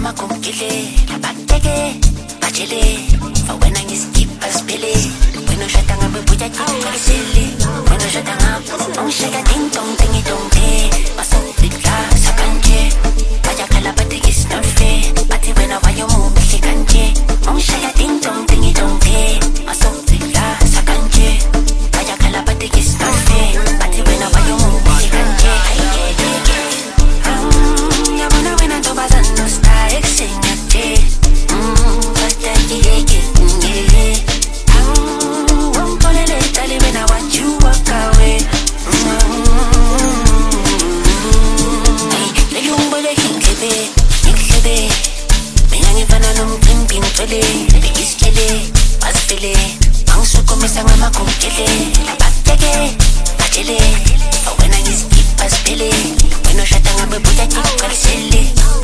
magumgile labakeke bajele fa wena ngiskipha sibele wena ushada ngabe buya kikalisele wena ushada ngabe ongishaka ding dong ding dong basokudla sakanje baya khala bathi is not fair bathi wena wayo muhle kanje ongishaka ding dong basokudla sakanje baya khala bathi is not fair bathi wena wayo muhle kanje yabona wena ntobazana style exenyate when I just keep us pele when I shut down my boy I keep